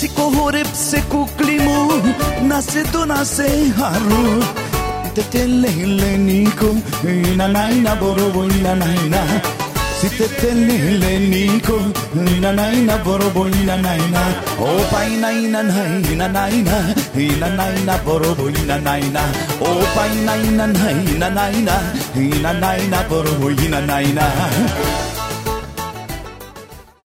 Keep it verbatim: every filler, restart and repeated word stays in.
Sikohorep se kuklimu nase to nase haru tetelele niko ina naina borobo ina naina si tetelele niko ina naina borobo ina naina o paina ina naina naina ina naina borobo ina naina o paina ina naina naina ina naina borobo ina naina